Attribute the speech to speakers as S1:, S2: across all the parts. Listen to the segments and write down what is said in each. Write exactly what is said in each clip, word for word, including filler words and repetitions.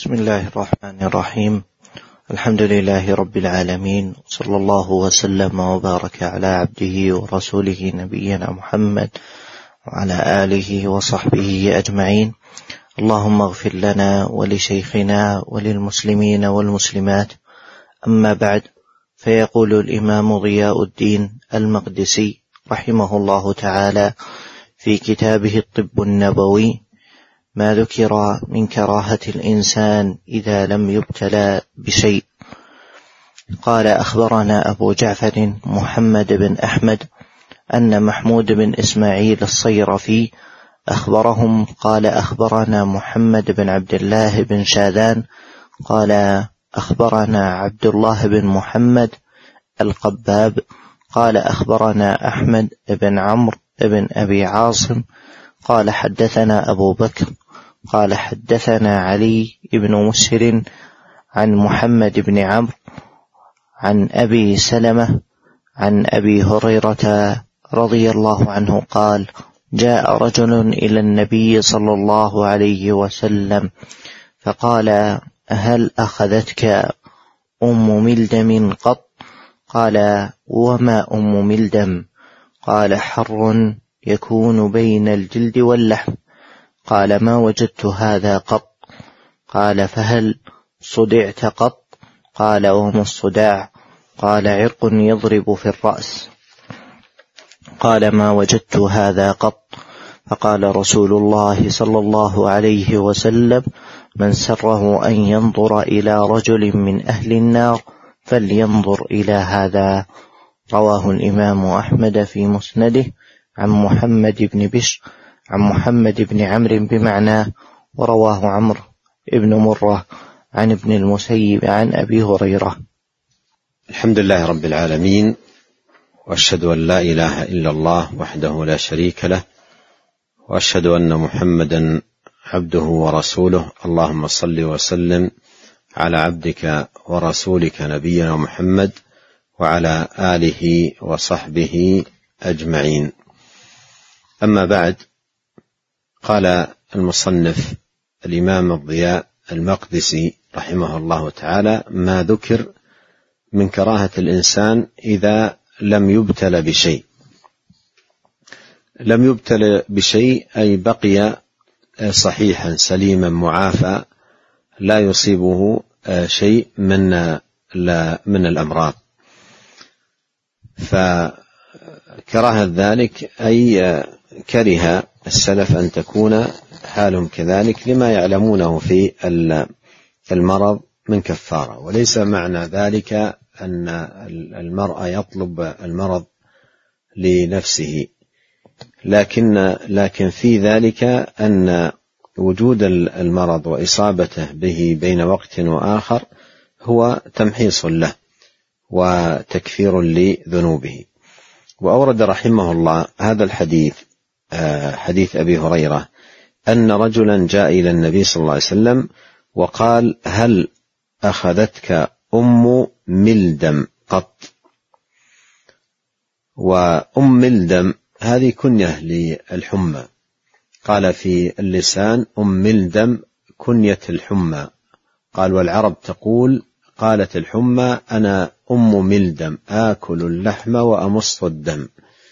S1: بسم الله الرحمن الرحيم. الحمد لله رب العالمين، صلى الله وسلم وبارك على عبده ورسوله نبينا محمد وعلى آله وصحبه أجمعين. اللهم اغفر لنا ولشيخنا وللمسلمين والمسلمات. أما بعد، فيقول الإمام ضياء الدين المقدسي رحمه الله تعالى في كتابه الطب النبوي: ما ذكر من كراهة الإنسان إذا لم يبتلى بشيء. قال: أخبرنا أبو جعفر محمد بن أحمد أن محمود بن إسماعيل الصيرفي أخبرهم قال: أخبرنا محمد بن عبد الله بن شاذان قال: أخبرنا عبد الله بن محمد القباب قال: أخبرنا أحمد بن عمرو بن أبي عاصم قال: حدثنا أبو بكر قال: حدثنا علي بن مسهر عن محمد بن عمرو عن أبي سلمة عن أبي هريرة رضي الله عنه قال: جاء رجل إلى النبي صلى الله عليه وسلم فقال: هل أخذتك أم ملدم قط؟ قال: وما أم ملدم؟ قال: حر يكون بين الجلد واللحم. قال: ما وجدت هذا قط. قال: فهل صدعت قط؟ قال: وما الصداع؟ قال: عرق يضرب في الرأس. قال: ما وجدت هذا قط. فقال رسول الله صلى الله عليه وسلم: من سره أن ينظر إلى رجل من أهل النار فلينظر إلى هذا. رواه الإمام أحمد في مسنده عن محمد بن بشر عن محمد بن عمرو بمعناه، ورواه عمرو بن مرة عن ابن المسيب عن أبي هريرة.
S2: الحمد لله رب العالمين، وأشهد أن لا إله إلا الله وحده لا شريك له، وأشهد أن محمدا عبده ورسوله. اللهم صل وسلم على عبدك ورسولك نبينا محمد وعلى آله وصحبه أجمعين. أما بعد، قال المصنف الإمام الضياء المقدسي رحمه الله تعالى: ما ذكر من كراهة الإنسان إذا لم يبتل بشيء. لم يبتل بشيء أي بقي صحيحا سليما معافى، لا يصيبه شيء من من الأمراض. فكراهة ذلك أي كره السلف أن تكون حالهم كذلك لما يعلمونه في المرض من كفارة، وليس معنى ذلك أن المرء يطلب المرض لنفسه، لكن لكن في ذلك أن وجود المرض وإصابته به بين وقت وآخر هو تمحيص له وتكفير لذنوبه. وأورد رحمه الله هذا الحديث، حديث أبي هريرة، أن رجلا جاء إلى النبي صلى الله عليه وسلم وقال: هل أخذتك أم ملدم قط؟ وأم ملدم هذه كنية للحمى، قال في اللسان أم ملدم كنية الحمى. قال: والعرب تقول قالت الحمى: أنا أم ملدم آكل اللحم وأمص الدم.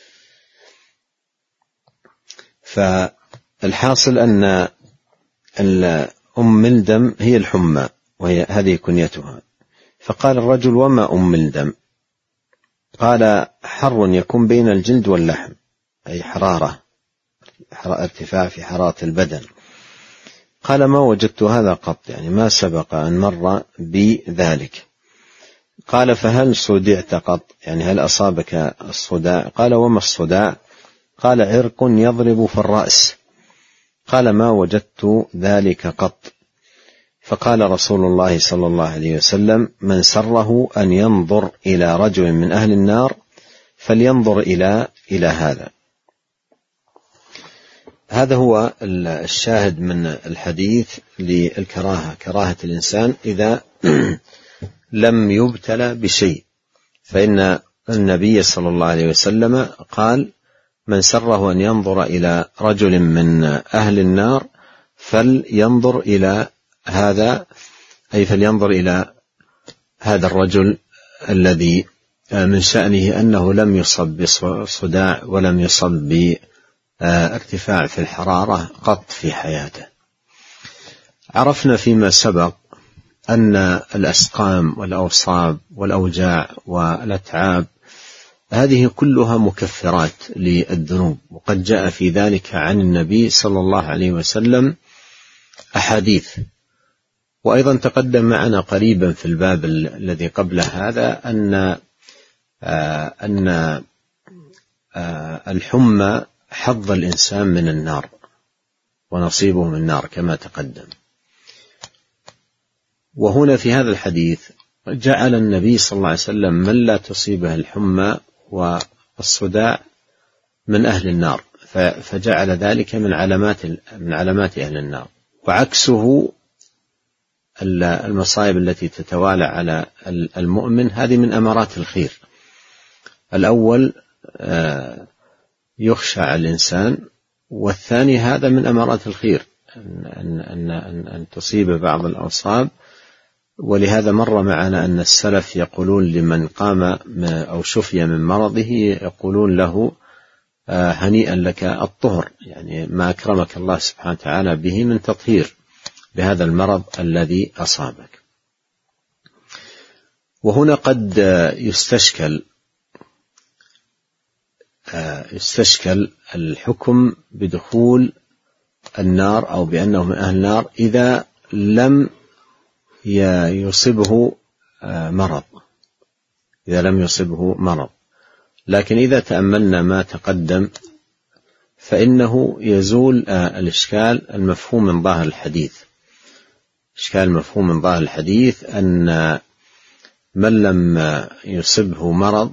S2: فالحاصل أن أم ملدم هي الحمى، وهي هذه كنيتها. فقال الرجل: وما أم ملدم؟ قال: حر يكون بين الجلد واللحم، أي حرارة، ارتفاع في حرارة البدن. قال: ما وجدت هذا قط، يعني ما سبق أن مر بذلك. قال: فهل صدعت قط، يعني هل أصابك الصداع؟ قال: وما الصداع؟ قال: عرق يضرب في الرأس. قال: ما وجدت ذلك قط. فقال رسول الله صلى الله عليه وسلم: من سره أن ينظر إلى رجل من أهل النار فلينظر إلى إلى هذا. هذا هو الشاهد من الحديث للكراهة، كراهة الإنسان إذا لم يبتلى بشيء. فإن النبي صلى الله عليه وسلم قال: من سره أن ينظر إلى رجل من أهل النار فلينظر إلى هذا أي فلينظر إلى هذا الرجل الذي من شأنه أنه لم يصب بصداع ولم يصب بارتفاع في الحرارة قط في حياته. عرفنا فيما سبق أن الأسقام والأوصاب والأوجاع والأتعاب هذه كلها مكفرات للذنوب، وقد جاء في ذلك عن النبي صلى الله عليه وسلم أحاديث. وأيضا تقدم معنا قريبا في الباب الذي قبل هذا أن آه أن آه الحمى حظ الإنسان من النار ونصيبه من النار كما تقدم. وهنا في هذا الحديث جعل النبي صلى الله عليه وسلم من لا تصيبه الحمى والصداع من أهل النار، فجعل ذلك من علامات من علامات أهل النار. وعكسه المصائب التي تتوالى على المؤمن هذه من أمارات الخير. الأول يخشى على الإنسان، والثاني هذا من أمارات الخير أن, أن, أن, أن تصيب بعض الأوصاب. ولهذا مر معنا أن السلف يقولون لمن قام أو شفي من مرضه يقولون له هنيئا لك الطهر، يعني ما أكرمك الله سبحانه وتعالى به من تطهير بهذا المرض الذي أصابك. وهنا قد يستشكل يستشكل الحكم بدخول النار أو بأنه من أهل النار إذا لم يصبه مرض إذا لم يصبه مرض لكن إذا تأملنا ما تقدم فإنه يزول الإشكال المفهوم من ظاهر الحديث. إشكال المفهوم من ظاهر الحديث أن من لم يصبه مرض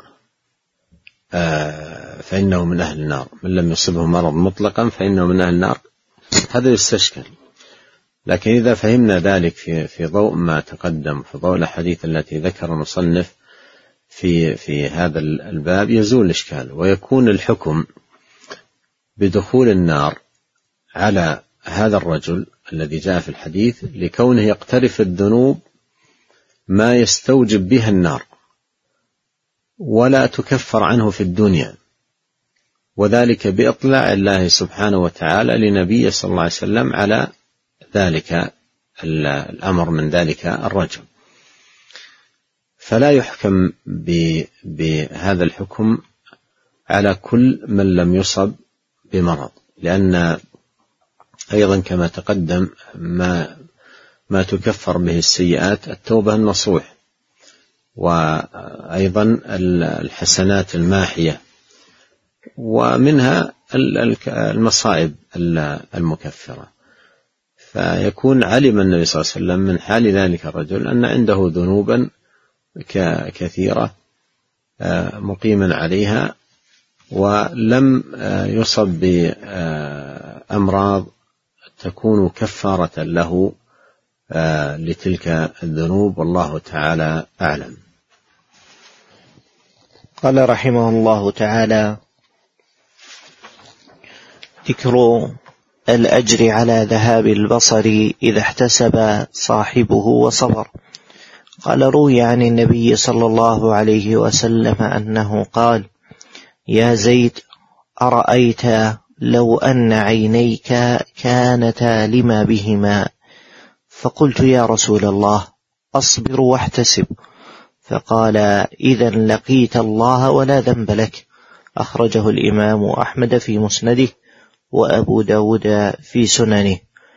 S2: فإنه من أهل النار، من لم يصبه مرض مطلقا فإنه من أهل النار، هذا يستشكل. لكن إذا فهمنا ذلك في في ضوء ما تقدم، في ضوء الحديث التي ذكر المصنف في في هذا الباب، يزول الإشكال ويكون الحكم بدخول النار على هذا الرجل الذي جاء في الحديث لكونه يقترف الذنوب ما يستوجب بها النار ولا تكفر عنه في الدنيا، وذلك بإطلاع الله سبحانه وتعالى لنبيه صلى الله عليه وسلم على ذلك الأمر من ذلك الرجل. فلا يحكم بهذا الحكم على كل من لم يصب بمرض، لأن أيضا كما تقدم ما ما تكفر به السيئات التوبة النصوح، وأيضا الحسنات الماحية، ومنها المصائب المكفرة. فيكون علم النبي صلى الله عليه وسلم من حال ذلك الرجل أن عنده ذنوبا كثيرة مقيما عليها ولم يصب بأمراض تكون كفارة له لتلك الذنوب، والله تعالى أعلم.
S1: قال رحمه الله تعالى: ذكر الأجر على ذهاب البصر إذا احتسب صاحبه وصبر. قال: روي عن النبي صلى الله عليه وسلم أنه قال: يا زيد، أرأيت لو أن عينيك كانتا لما بهما؟ فقلت: يا رسول الله، أصبر واحتسب. فقال: إذا لقيت الله ولا ذنب لك. أخرجه الإمام أحمد في مسنده وأبو داود في سننه.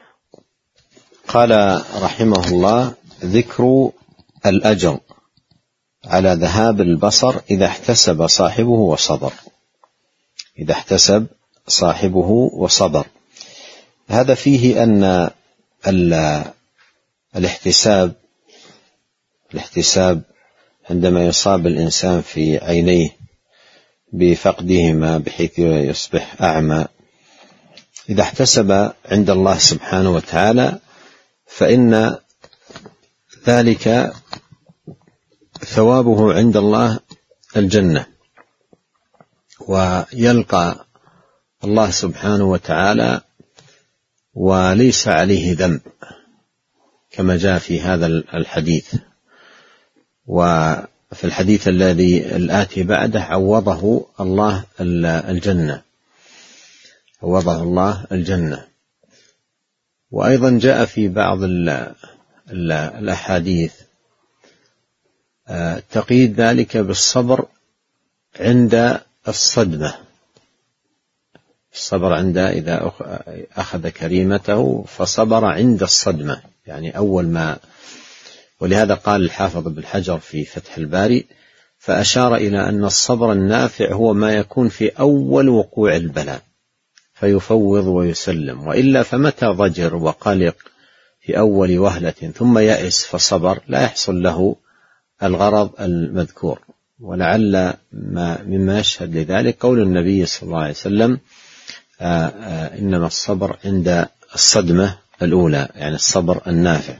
S2: قال رحمه الله: ذكر الأجر على ذهاب البصر إذا احتسب صاحبه وصبر. إذا احتسب صاحبه وصبر، هذا فيه أن الاحتساب الاحتساب عندما يصاب الإنسان في عينيه بفقدهما بحيث يصبح أعمى، إذا احتسب عند الله سبحانه وتعالى فإن ذلك ثوابه عند الله الجنة، ويلقى الله سبحانه وتعالى وليس عليه ذنب، كما جاء في هذا الحديث. وفي الحديث الذي الآتي بعده عوضه الله الجنة، عوضه الله الجنة. وأيضا جاء في بعض الأحاديث تقييد ذلك بالصبر عند الصدمة، الصبر عند إذا أخذ كريمته فصبر عند الصدمة، يعني أول ما. ولهذا قال الحافظ ابن حجر في فتح الباري فأشار إلى أن الصبر النافع هو ما يكون في أول وقوع البلاء فيفوض ويسلم، وإلا فمتى ضجر وقلق في أول وهلة ثم يأس فصبر لا يحصل له الغرض المذكور. ولعل ما مما يشهد لذلك قول النبي صلى الله عليه وسلم آآ آآ إنما الصبر عند الصدمة الأولى، يعني الصبر النافع.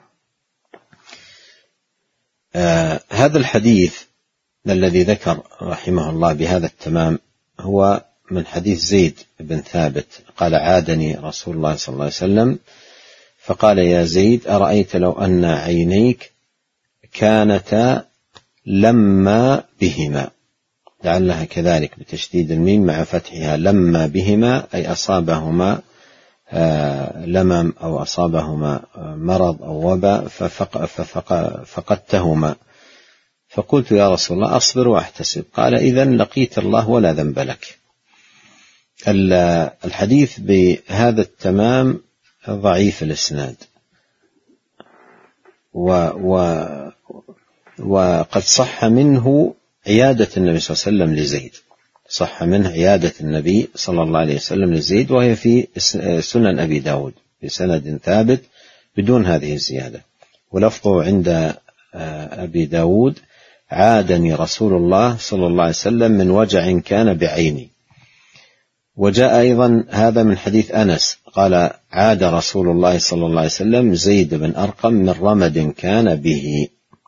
S2: هذا الحديث الذي ذكر رحمه الله بهذا التمام هو من حديث زيد بن ثابت قال عادني رسول الله صلى الله عليه وسلم فقال يا زيد أرأيت لو أن عينيك كانتا لما بهما، لعلها كذلك بتشديد الميم مع فتحها، لما بهما أي أصابهما لمم أو أصابهما مرض أو وباء ففقدتهما. فقلت يا رسول الله أصبر وأحتسب. قال إذن لقيت الله ولا ذنب لك. الحديث بهذا التمام ضعيف الإسناد، و و وقد صح منه عيادة النبي صلى الله عليه وسلم لزيد، صح منه عيادة النبي صلى الله عليه وسلم لزيد، وهي في سنن أبي داود بسند ثابت بدون هذه الزيادة. ولفظه عند أبي داود عادني رسول الله صلى الله عليه وسلم من وجع كان بعيني. وجاء أيضا هذا من حديث أنس قال عاد رسول الله صلى الله عليه وسلم زيد بن أرقم من رمد كان به.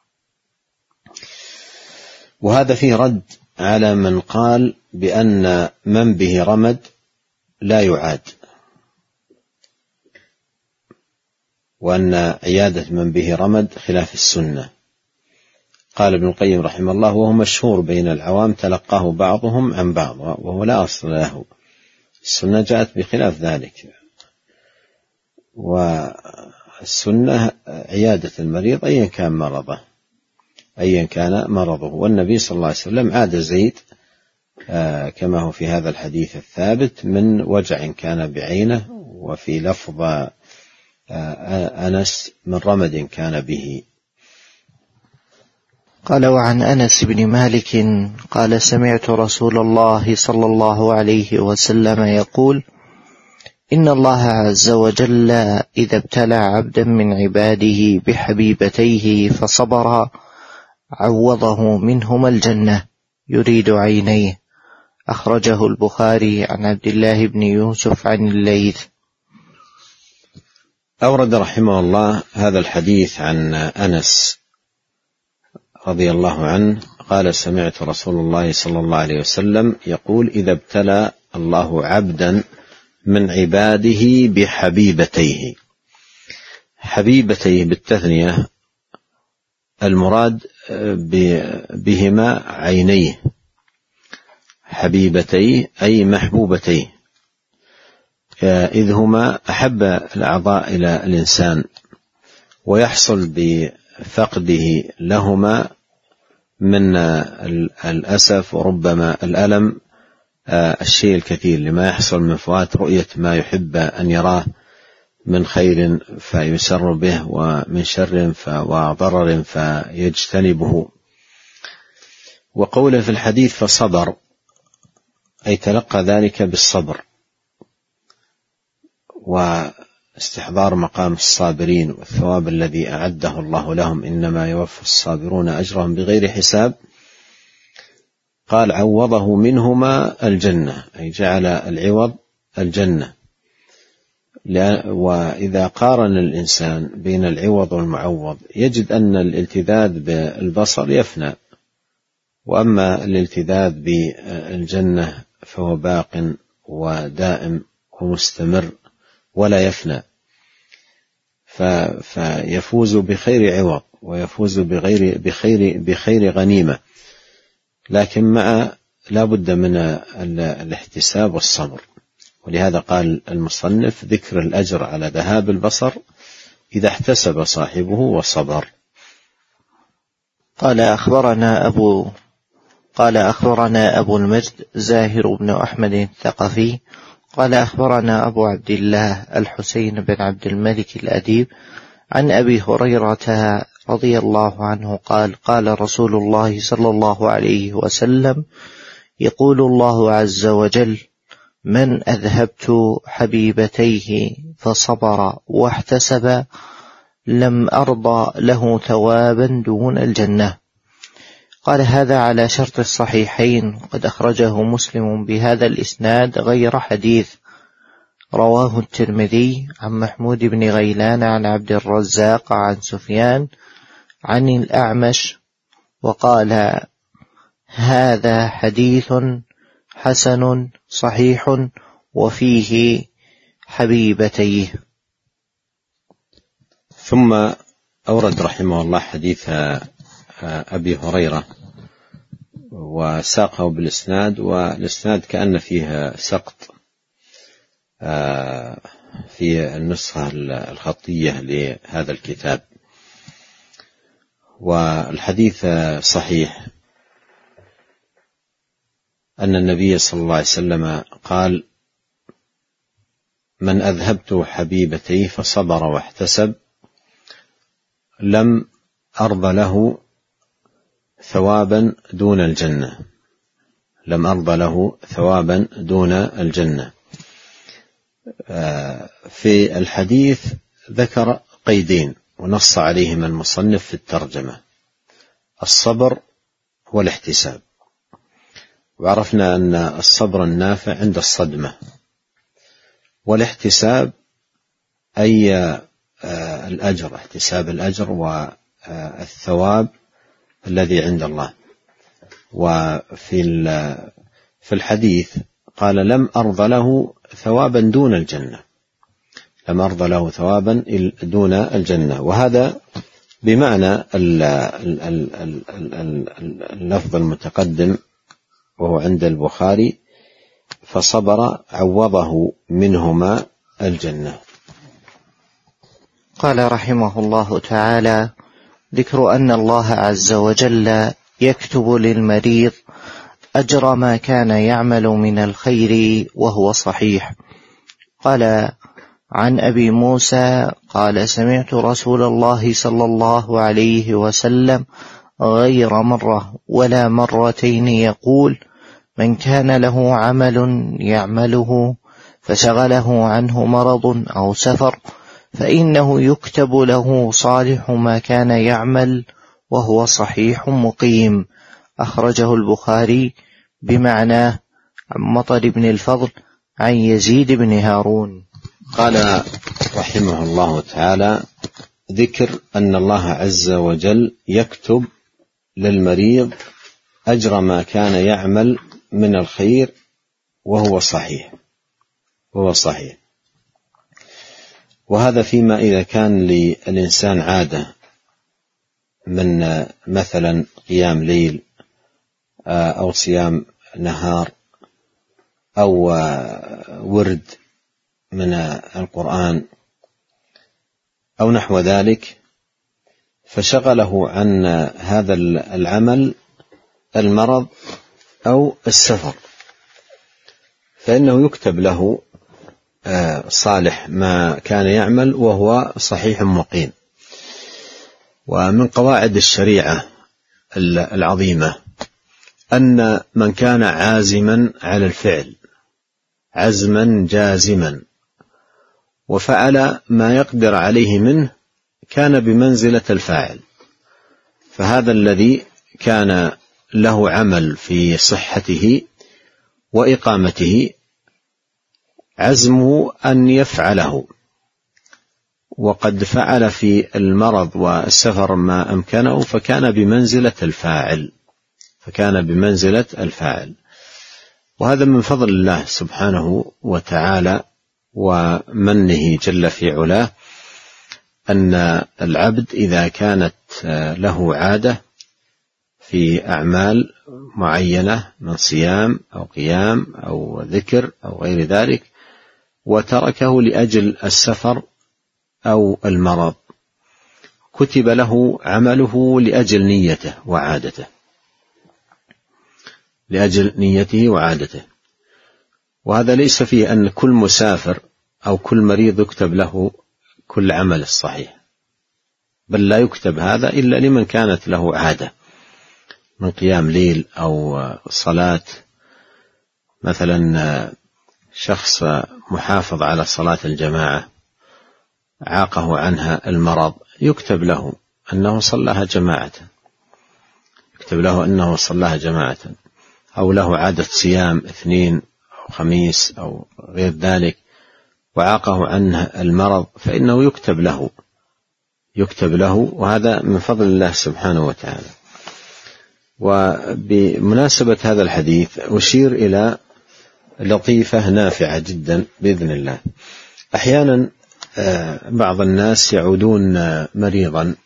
S2: وهذا فيه رد على من قال بأن من به رمد لا يعاد، وأن عيادة من به رمد خلاف السنة. قال ابن القيم رحمه الله وهو مشهور بين العوام تلقاه بعضهم عن بعض وهو لا أصل له، السنة جاءت بخلاف ذلك. والسنة عيادة المريض أيا كان مرضه أيا كان مرضه. والنبي صلى الله عليه وسلم عاد زيد كما هو في هذا الحديث الثابت من وجع كان بعينه، وفي لفظ أنس من رمد كان به.
S1: قال وعن أنس بن مالك قال سمعت رسول الله صلى الله عليه وسلم يقول إن الله عز وجل إذا ابتلى عبدا من عباده بحبيبتيه فصبر عوضه منهما الجنة يريد عينيه. أخرجه البخاري عن عبد الله بن يوسف عن الليث.
S2: أورد رحمه الله هذا الحديث عن أنس رضي الله عنه قال سمعت رسول الله صلى الله عليه وسلم يقول إذا ابتلى الله عبدا من عباده بحبيبتيه. حبيبتيه بالتثنية المراد بهما عينيه، حبيبتيه أي محبوبتيه، إذ هما أحب الأعضاء إلى الإنسان، ويحصل بفقده لهما من الأسف وربما الألم الشيء الكثير لما يحصل من فوات رؤية ما يحب أن يراه من خير فيسر به ومن شر وضرر فيجتنبه. وقوله في الحديث فصبر أي تلقى ذلك بالصبر واستحضار مقام الصابرين والثواب الذي أعده الله لهم إنما يوفى الصابرون أجرهم بغير حساب. قال عوضه منهما الجنة أي جعل العوض الجنة. وإذا قارن الإنسان بين العوض والمعوض يجد أن الالتذاذ بالبصر يفنى، وأما الالتذاذ بالجنة فهو باق ودائم ومستمر ولا يفنى. فيفوز بخير عوض ويفوز بغير بخير بخير غنيمة، لكن مع لا بد من الاحتساب والصبر. ولهذا قال المصنف: ذكر الأجر على ذهاب البصر إذا احتسب صاحبه وصبر.
S1: قال أخبرنا أبو قال أخبرنا أبو المجد زاهر بن أحمد الثقفي قال أخبرنا أبو عبد الله الحسين بن عبد الملك الأديب عن أبي هريرة رضي الله عنه قال: قال رسول الله صلى الله عليه وسلم: يقول الله عز وجل: من أذهبت حبيبتيه فصبر واحتسب لم أرضى له ثوابا دون الجنة. قال: هذا على شرط الصحيحين، قد أخرجه مسلم بهذا الإسناد غير حديث. رواه الترمذي عن محمود بن غيلان عن عبد الرزاق عن سفيان عن الأعمش وقال: هذا حديث حسن صحيح وفيه حبيبتيه.
S2: ثم أورد رحمه الله حديث أبي هريرة وساقه بالإسناد، والإسناد كأن فيه سقط في النسخة الخطية لهذا الكتاب، والحديث صحيح أن النبي صلى الله عليه وسلم قال: من أذهبت حبيبتيه فصبر واحتسب لم أرض له ثوابا دون الجنة لم أرض له ثوابا دون الجنة. في الحديث ذكر قيدين ونص عليهما المصنف في الترجمة: الصبر والاحتساب. وعرفنا أن الصبر النافع عند الصدمة، والاحتساب أي الأجر، احتساب الأجر والثواب الذي عند الله. وفي في الحديث قال: لم أرض له ثوابا دون الجنة لم أرض له ثوابا دون الجنة. وهذا بمعنى اللفظ المتقدم وهو عند البخاري: فصبر عوضه منهما الجنة.
S1: قال رحمه الله تعالى: ذكر أن الله عز وجل يكتب للمريض أجر ما كان يعمل من الخير وهو صحيح. قال عن أبي موسى قال: سمعت رسول الله صلى الله عليه وسلم غير مرة ولا مرتين يقول: من كان له عمل يعمله فشغله عنه مرض أو سفر فإنه يكتب له صالح ما كان يعمل وهو صحيح مقيم. أخرجه البخاري بمعناه عن مطر بن الفضل عن يزيد بن هارون.
S2: قال رحمه الله تعالى: ذكر أن الله عز وجل يكتب للمريض أجر ما كان يعمل من الخير وهو صحيح وهو صحيح وهذا فيما إذا كان للإنسان عادة من مثلا قيام ليل أو صيام نهار أو ورد من القرآن أو نحو ذلك، فشغله عن هذا العمل المرض أو السفر، فإنه يكتب له صالح ما كان يعمل وهو صحيح مقيم. ومن قواعد الشريعة العظيمة أن من كان عازما على الفعل عزما جازما وفعل ما يقدر عليه منه كان بمنزلة الفاعل. فهذا الذي كان له عمل في صحته وإقامته عزمه أن يفعله، وقد فعل في المرض والسفر ما أمكنه فكان بمنزلة الفاعل فكان بمنزلة الفاعل وهذا من فضل الله سبحانه وتعالى ومنه جل في علاه أن العبد إذا كانت له عادة في أعمال معينة من صيام أو قيام أو ذكر أو غير ذلك وتركه لأجل السفر أو المرض كتب له عمله لأجل نيته وعادته لأجل نيته وعادته وهذا ليس فيه أن كل مسافر أو كل مريض يكتب له كل عمل الصحيح، بل لا يكتب هذا إلا لمن كانت له عادة من قيام ليل أو صلاة، مثلا شخص محافظ على صلاة الجماعة عاقه عنها المرض يكتب له أنه صلاها جماعة يكتب له أنه صلاها جماعة، أو له عادة صيام اثنين أو خميس أو غير ذلك وعاقه عنه المرض فإنه يكتب له يكتب له وهذا من فضل الله سبحانه وتعالى. وبمناسبة هذا الحديث أشير إلى لطيفة نافعة جدا بإذن الله. أحيانا بعض الناس يعودون مريضا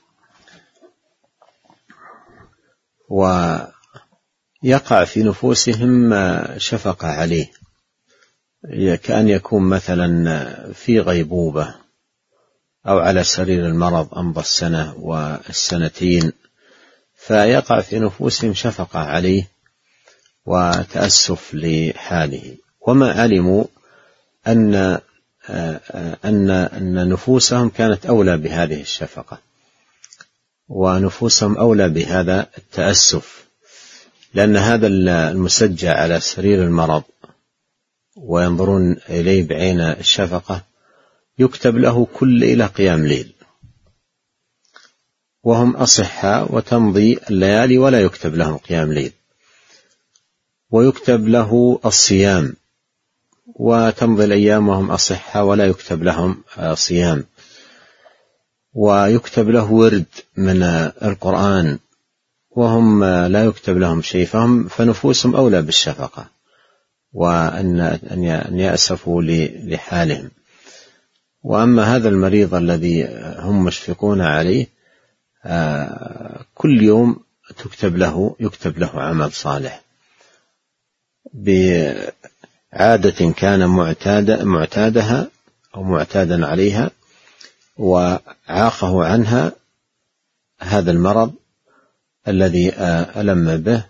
S2: ويقع في نفوسهم شفقة عليه، كأن يكون مثلا في غيبوبة أو على سرير المرض أمضى السنة والسنتين، فيقع في نفوسهم شفقة عليه وتأسف لحاله، وما علموا أن أن أن نفوسهم كانت أولى بهذه الشفقة ونفوسهم أولى بهذا التأسف، لأن هذا المسجع على سرير المرض وينظرون إليه بعين الشفقة يكتب له كل إلى قيام ليل وهم أصحاء وتمضي الليالي ولا يكتب لهم قيام ليل، ويكتب له الصيام وتمضي الأيام وهم أصحاء ولا يكتب لهم صيام، ويكتب له ورد من القرآن وهم لا يكتب لهم شيء، فهم فنفوسهم أولى بالشفقة وأن أن يأسفوا لحالهم. وأما هذا المريض الذي هم مشفقون عليه كل يوم تكتب له يكتب له عمل صالح بعادة كان معتاد معتادها أو معتادا عليها وعاقه عنها هذا المرض الذي ألم به،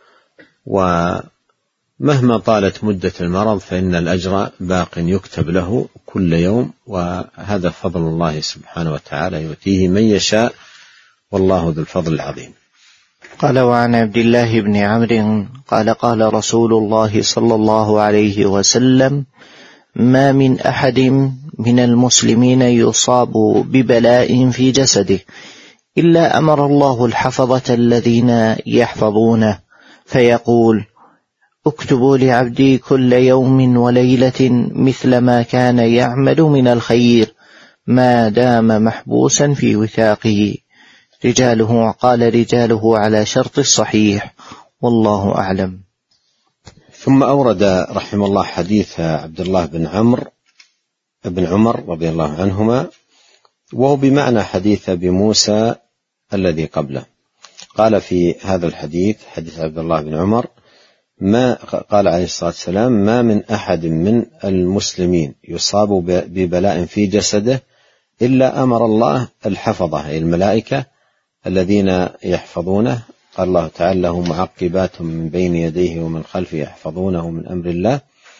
S2: ومهما طالت مدة المرض فإن الأجر باق يكتب له كل يوم، وهذا فضل الله سبحانه وتعالى يؤتيه من يشاء والله ذو الفضل العظيم.
S1: قال: وعن عبد الله بن عمرو قال: قال رسول الله صلى الله عليه وسلم: ما من أحد من المسلمين يصاب ببلاء في جسده إلا أمر الله الحفظة الذين يحفظونه فيقول: اكتبوا لعبدي كل يوم وليلة مثل ما كان يعمل من الخير ما دام محبوسا في وثاقه. رجاله قال رجاله على شرط الصحيح، والله أعلم.
S2: ثم أورد رحمه الله حديث عبد الله بن عمرو بن عمر رضي الله عنهما، وهو بمعنى حديث أبي موسى الذي قبله. قال في هذا الحديث حديث عبد الله بن عمر ما قال عليه الصلاة والسلام: ما من أحد من المسلمين يصاب ببلاء في جسده إلا أمر الله الحفظة، أي الملائكة الذين يحفظونه. قال الله تعالى: له معقبات من بين يديه ومن خلفه يحفظونه من أمر الله.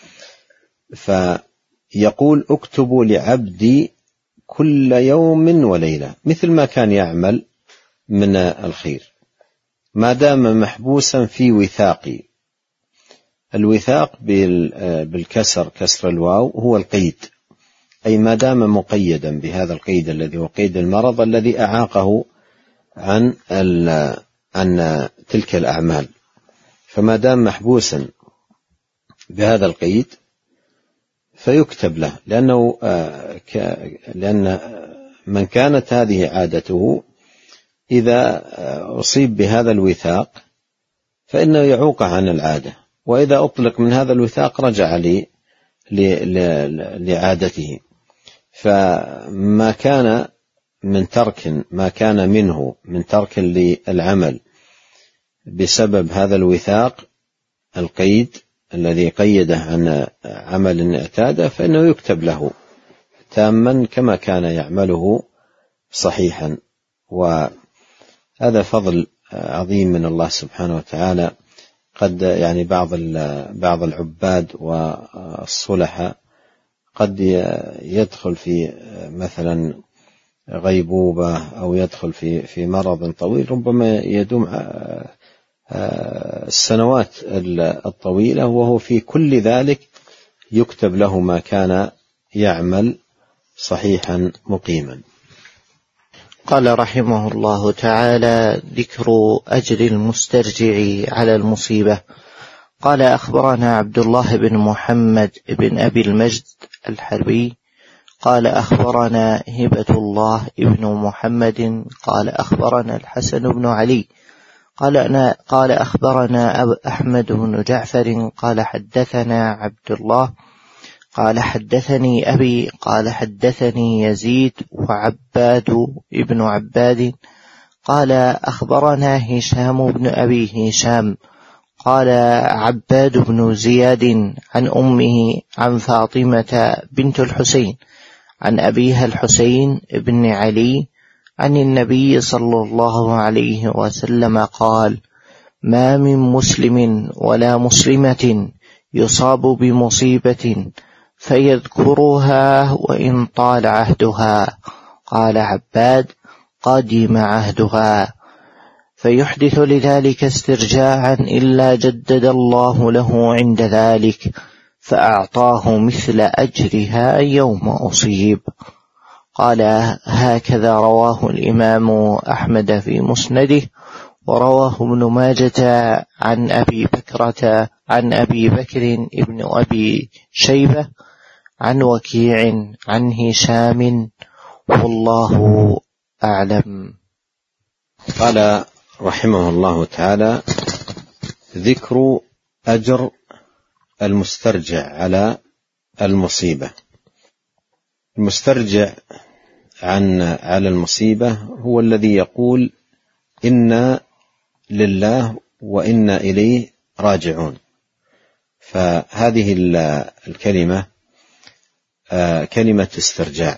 S2: فيقول: اكتبوا لعبدي كل يوم وليلة مثل ما كان يعمل من الخير ما دام محبوسا في وثاقي. الوثاق بالكسر كسر الواو هو القيد، أي ما دام مقيدا بهذا القيد الذي هو قيد المرض الذي أعاقه عن عن تلك الأعمال، فما دام محبوسا بهذا القيد فيكتب له، لأنه لأن من كانت هذه عادته إذا أصيب بهذا الوثاق فإنه يعوق عن العادة، وإذا أطلق من هذا الوثاق رجع لي لعادته. فما كان من ترك ما كان منه من ترك للعمل بسبب هذا الوثاق القيد الذي قيده عن عمل اعتاده، فإنه يكتب له تاما كما كان يعمله صحيحا. وهذا فضل عظيم من الله سبحانه وتعالى. قد يعني بعض بعض العباد والصلحاء قد يدخل في مثلا غيبوبة أو يدخل في في مرض طويل ربما يدوم السنوات الطويلة، وهو في كل ذلك يكتب له ما كان يعمل صحيحا مقيما.
S1: قال رحمه الله تعالى: ذكر أجر المسترجع على المصيبة. قال: أخبرنا عبد الله بن محمد بن أبي المجد الحربي قال: أخبرنا هبة الله بن محمد قال: أخبرنا الحسن بن علي قال أنا قال أخبرنا أحمد بن جعفر قال: حدثنا عبد الله قال: حدثني أبي قال: حدثني يزيد وعباد ابن عباد قال: أخبرنا هشام بن أبي هشام قال: عباد بن زياد عن أمه عن فاطمة بنت الحسين عن أبيها الحسين بن علي عن النبي صلى الله عليه وسلم قال: ما من مسلم ولا مسلمة يصاب بمصيبة فيذكرها وإن طال عهدها. قال عباد: قدم عهدها، فيحدث لذلك استرجاعا إلا جدد الله له عند ذلك فأعطاه مثل أجرها يوم أصيب. قال: هكذا رواه الإمام أحمد في مسنده، ورواه ابن ماجة عن أبي بكرة عن أبي بكر ابن أبي شيبة عن وكيع عن هشام، والله أعلم.
S2: قال رحمه الله تعالى: ذكر أجر المسترجع على المصيبة. المسترجع عن على المصيبة هو الذي يقول: إنا لله وإنا إليه راجعون. فهذه الكلمة كلمة استرجاع،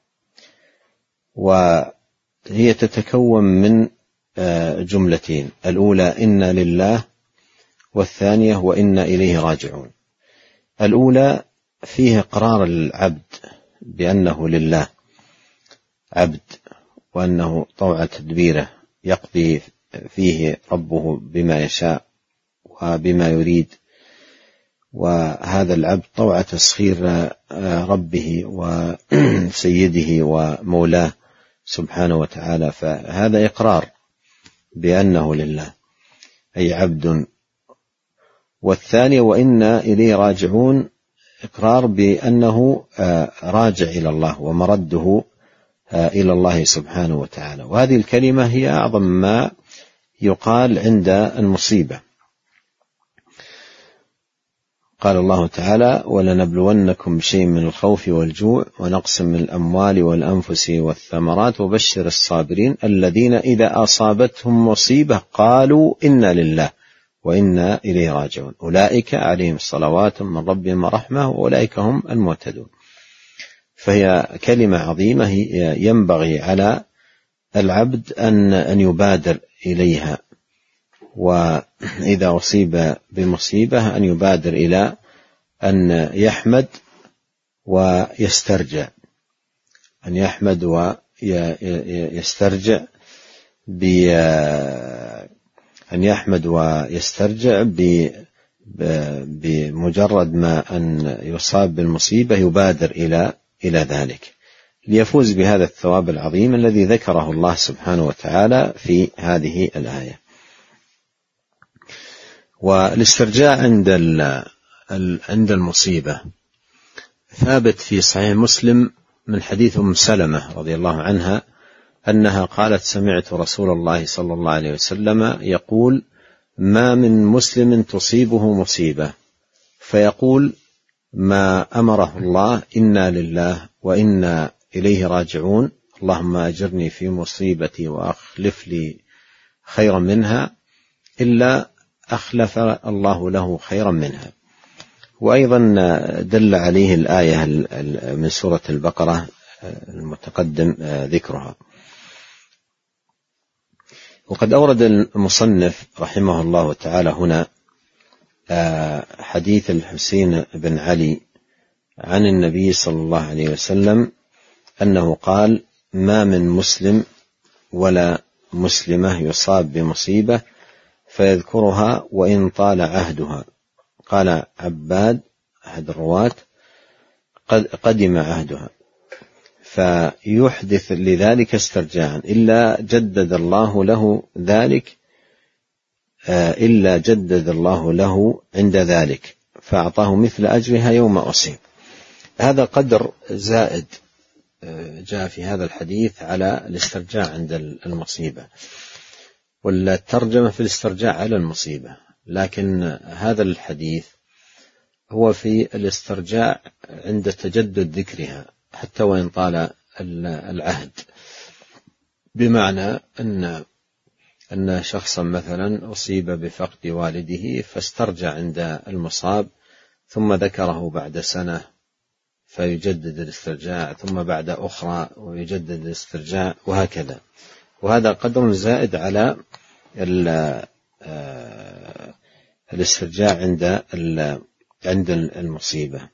S2: وهي تتكون من جملتين: الأولى إنا لله، والثانية وإنا إليه راجعون. الأولى فيه إقرار العبد بأنه لله عبد، وأنه طوع تدبيره يقضي فيه ربه بما يشاء وبما يريد، وهذا العبد طوع تسخير ربه وسيده ومولاه سبحانه وتعالى، فهذا إقرار بأنه لله أي عبد. والثانية وإنا إليه راجعون، إقرار بأنه راجع إلى الله ومرده إلى الله سبحانه وتعالى. وهذه الكلمة هي أعظم ما يقال عند المصيبة. قال الله تعالى: ولنبلونكم بشيء من الخوف والجوع ونقص من الأموال والأنفس والثمرات وبشر الصابرين الذين إذا أصابتهم مصيبة قالوا إنا لله وإنا إليه راجعون أولئك عليهم صلوات من ربهم ورحمة وأولئك هم المهتدون. فهي كلمة عظيمة ينبغي على العبد أن أن يبادر إليها، وإذا أصيب بمصيبة أن يبادر إلى أن يحمد ويسترجع، أن يحمد ويسترجع أن يحمد ويسترجع بمجرد ما أن يصاب بالمصيبة يبادر إلى إلى ذلك ليفوز بهذا الثواب العظيم الذي ذكره الله سبحانه وتعالى في هذه الآية. والاسترجاع عند عند المصيبة ثابت في صحيح مسلم من حديث أم سلمة رضي الله عنها أنها قالت: سمعت رسول الله صلى الله عليه وسلم يقول: ما من مسلم تصيبه مصيبة فيقول ما أمره الله إنا لله وإنا إليه راجعون اللهم أجرني في مصيبتي وأخلف لي خيرا منها إلا أخلف الله له خيرا منها. وأيضا دل عليه الآية من سورة البقرة المتقدم ذكرها. وقد أورد المصنف رحمه الله تعالى هنا حديث الحسين بن علي عن النبي صلى الله عليه وسلم أنه قال: ما من مسلم ولا مسلمة يصاب بمصيبة فيذكرها وإن طال عهدها. قال عباد أحد الرواة: قد قدم عهدها، فيحدث لذلك استرجاعا إلا جدد الله له ذلك إلا جدد الله له عند ذلك فأعطاه مثل أجرها يوم أصيب. هذا قدر زائد جاء في هذا الحديث على الاسترجاع عند المصيبة، والترجمة في الاسترجاع على المصيبة، لكن هذا الحديث هو في الاسترجاع عند تجدد ذكرها حتى وإن طال العهد، بمعنى أن أن شخصا مثلا أصيب بفقد والده فاسترجع عند المصاب ثم ذكره بعد سنة فيجدد الاسترجاع، ثم بعد أخرى ويجدد الاسترجاع، وهكذا. وهذا قدر زائد على الاسترجاع عند عند المصيبة.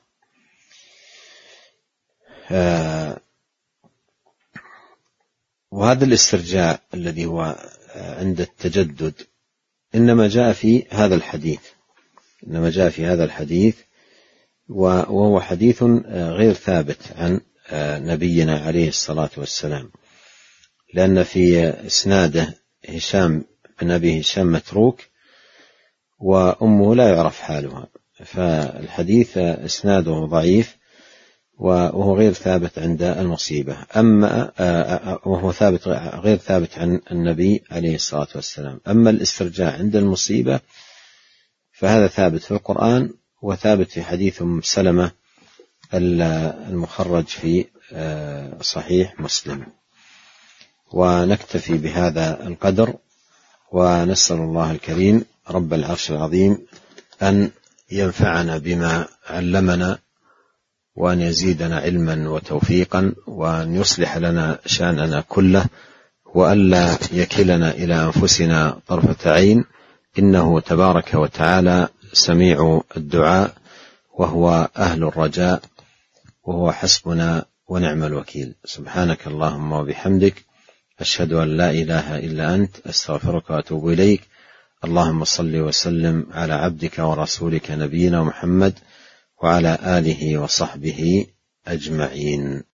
S2: وهذا الاسترجاع الذي هو عند التجدد إنما جاء في هذا الحديث إنما جاء في هذا الحديث وهو حديث غير ثابت عن نبينا عليه الصلاة والسلام، لأن في إسناده هشام بن أبي هشام متروك وأمه لا يعرف حالها، فالحديث إسناده ضعيف وهو غير ثابت عند المصيبة، أما وهو ثابت غير ثابت عن النبي عليه الصلاة والسلام. أما الاسترجاع عند المصيبة فهذا ثابت في القرآن وثابت في حديث أم سلمة المخرج في صحيح مسلم. ونكتفي بهذا القدر، ونسأل الله الكريم رب العرش العظيم أن ينفعنا بما علمنا، وأن يزيدنا علما وتوفيقا، وأن يصلح لنا شأننا كله، وألا يكلنا إلى أنفسنا طرفة عين، إنه تبارك وتعالى سميع الدعاء وهو أهل الرجاء وهو حسبنا ونعم الوكيل. سبحانك اللهم وبحمدك، أشهد أن لا إله إلا أنت، أستغفرك وأتوب إليك. اللهم صل وسلم على عبدك ورسولك نبينا محمد وعلى آله وصحبه أجمعين.